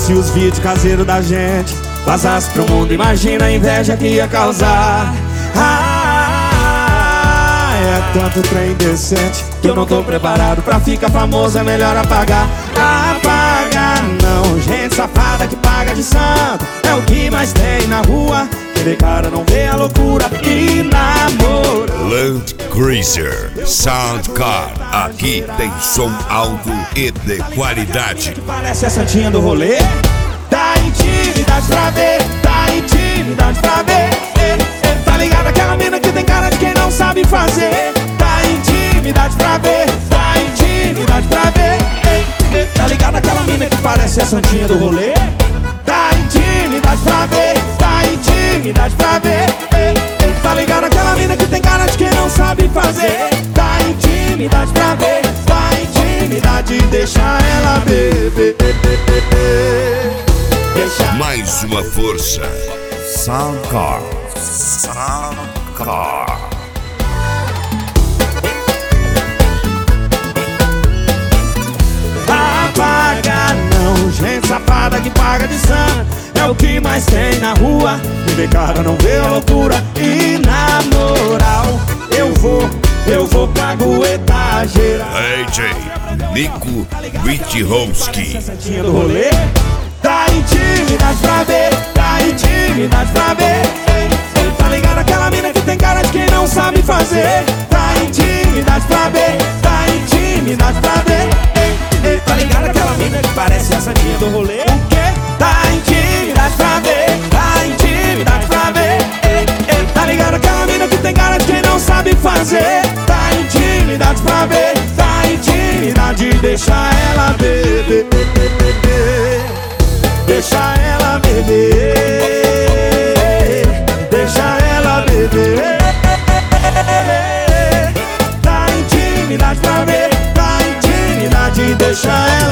Se os vídeos caseiros da gente vazasse pro mundo, imagina a inveja que ia causar. É tanto trem decente que eu não tô preparado pra ficar famoso, é melhor apagar. Apagar não, gente safada que paga de santo é o que mais tem na rua. Querer cara não vê a loucura e namoro. Land Cruiser Soundcar, aqui tem som alto e de qualidade. Parece a santinha do rolê. Dá intimidade pra ver, dá intimidade pra ver. Tá ligado aquela mina que tem cara de quem não sabe fazer. Dá intimidade pra ver, dá intimidade pra ver. Tá ligado aquela mina que parece a santinha do rolê. Dá intimidade pra ver, dá intimidade pra ver. Tá ligado aquela mina que tem cara de quem não sabe fazer. Dá intimidade pra ver, dá intimidade, deixa ela beber. Mais uma força. Soundcar. Soundcar. Apaga não, gente safada que paga de santo é o que mais tem na rua. Me vê cara, não vê a loucura. E na moral, eu vou pra aguentar geral. AJ Nico Witchowski. Santinha do rolê. Dá intimidade pra ver, dá intimidade pra ver. Tá ligado aquela mina que tem cara de quem não sabe fazer. Dá intimidade pra ver, dá intimidade pra ver. Tá ligado aquela mina que parece a santinha do rolê. O quê? Dá intimidade pra ver, dá intimidade pra ver. Tá ligado aquela mina que tem cara de quem não sabe fazer. Dá intimidade pra ver, dá intimidade, deixa ela beber. Deixa ela beber, deixa ela beber. Dá intimidade pra ver, dá intimidade, deixa ela